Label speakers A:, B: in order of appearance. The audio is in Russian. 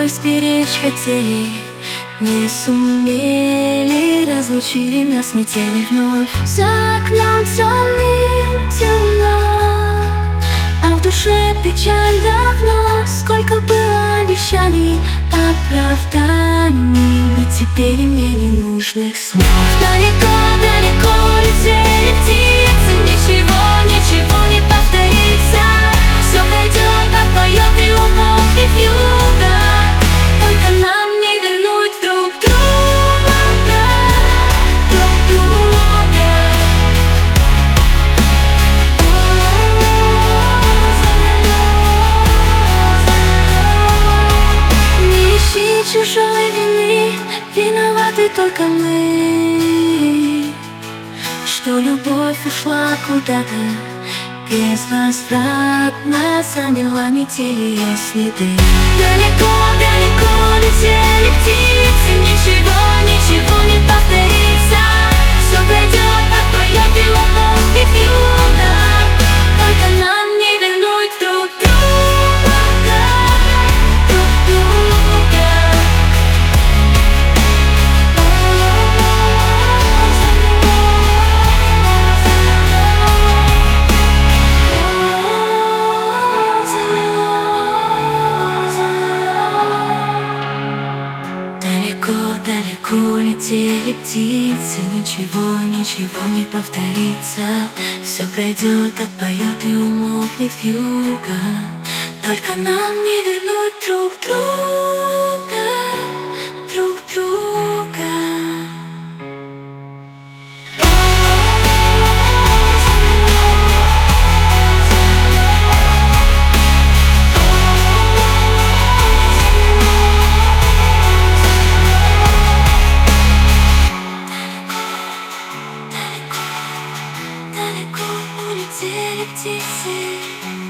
A: любовь сберечь хотели, не сумели, разлучили нас метели вновь. За окном темно, а в душе печаль давно. Сколько было обещаний, оправданий, но теперь мне ненужных слов. Далеко летели птицы, ничего не повторится. Все пройдет, отпоет и умолкнет вьюга. Только нам не вернуть друг друга. Не ищи чужой вины, виноваты только мы, что любовь ушла куда-то безвозвратно, замела метели следы. Далеко летели птицы, ничего не повторится. Все пройдет, отпоет и умолкнет вьюга. Только нам не вернуть друг друга. Далеко летели птицы, ничего не повторится. Все пройдет, отпоет и умолкнет вьюга. Только нам не вернуть друг друга. Далеко улетели птицы.